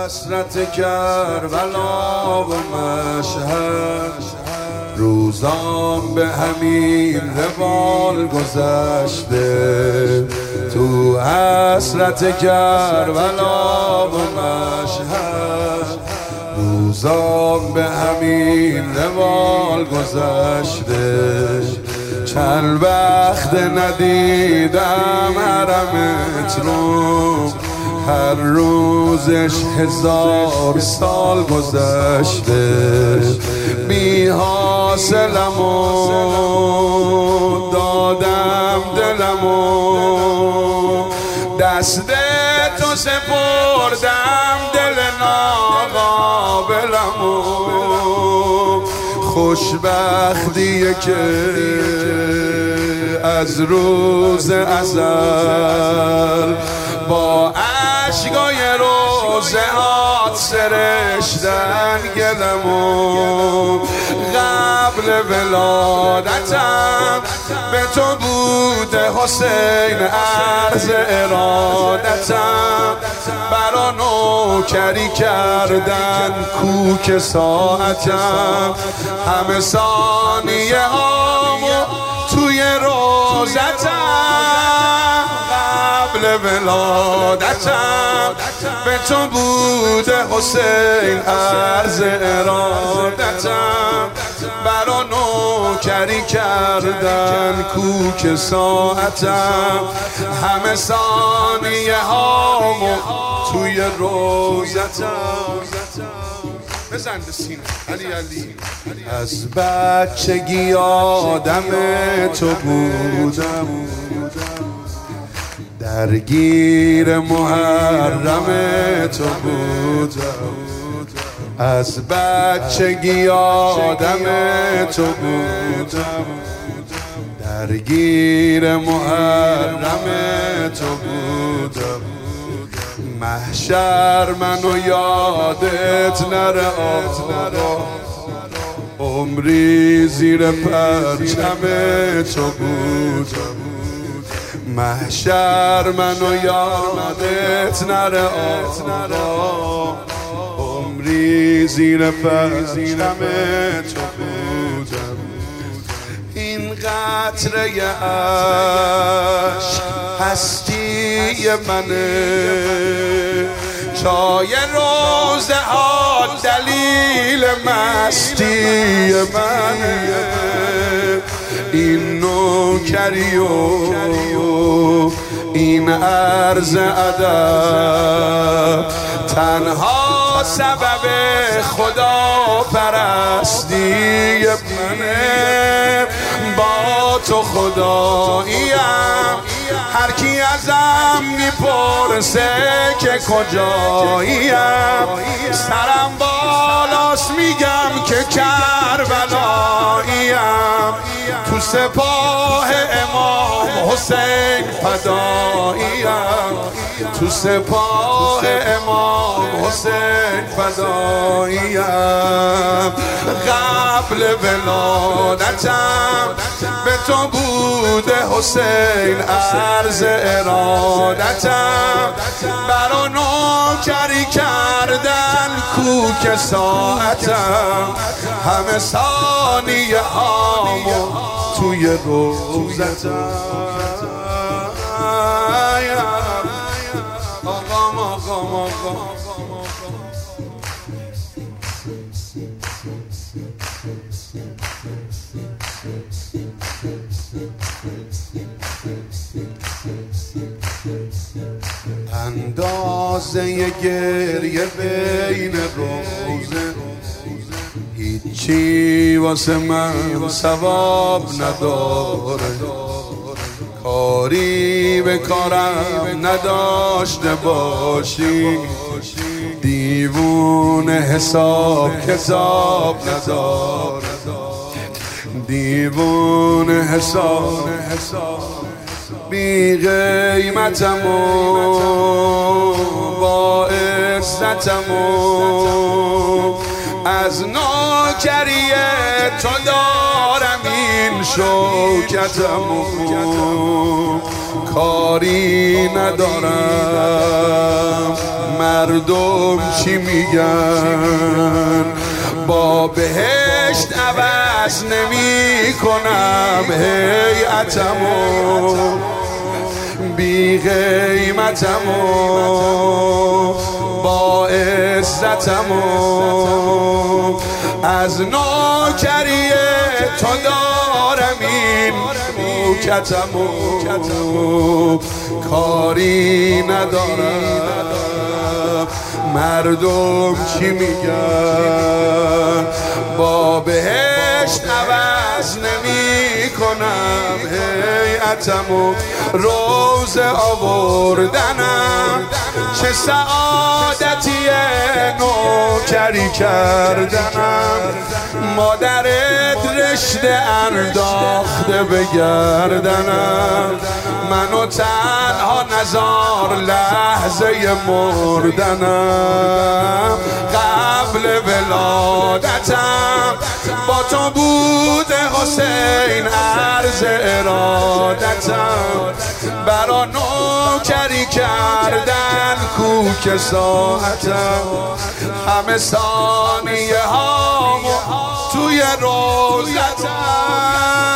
حسرت کربلا و مشهد روزام به همین روال گذشته. تو حسرت کربلا و مشهد روزام به همین روال گذشته. چند وقت ندیدم حرمت رو، هر روزش 1000 سال گذشته. بی حاصلمو دادم دلمو، دست تو سپردم دل ناقابلمو. خوشبختیه که از روز ازل با عشقای روزهات سرشتن گلمو. قبل ولادتم به تو بوده حسین عرض ارادتم. برا نوکری کردن کوک ساعتم، همه ثانیه هامو توی روزتم. قبل ولادتم به تو بوده حسین عرض ارادتم. برا نوکری کردن کوک ساعتم، همه ثانیه هامو توی روزتم. بزن به سینه علی علی. از بچگی آدم تو بودم، درگیر محرم تو بودم. از بچگی آدم تو بودم، درگیر محرم تو بودم. محشر منو یادت نره آقا، عمری زیر پرچم تو بودم. محشر منو یادت نره آقا، عمری زیر پرچم تو بودم. این قطره عشق هستی منه، چای روزه ها دلیل مستی منه. این نوکری و این عرض ادب تنها سبب خدا پرستی منه. با تو خداییم، هر کی ازم میپرسه که کجاییم، سرم بالاست میگم که کربلاییم. تو سپاه امام حسین فداییم، تو سپاه امام حسین فداییم. قبل ولادتم به تو بوده حسین عرض ارادتم. برا نوکری کردن کوک ساعتم، همه ثانیه هامو توی روزتم. اندازه گریه بین روزه هیچی واسه من ثواب نداره. کاری به کارم نداشته باشی، دیوونه حساب کتاب نداره. دیوونه حساب بی قیمتمو با عزتمو از نوکری تو دارم این شوکتمو. کاری ندارم مردم چی میگن؟ با بهشت عوض نمی کنم هیئتمو، بی قیمتمو با عزتمو، از نوکری تو دارم این موکتمو، کاری ندارم مردم چی میگن؟ با بهشت عوض نمی کنم هیئتمو، روز آوردنم چه سعادتیه، نوکری کردنم مادرت رشته انداخته به گردنم، منو تنها نزار لحظه مردنم، قبل ولادتم با تو بود حسین عرض ارادتم، برا نوکری کردن کوک ساعتم، همه ثانیه هامو توی روزتم.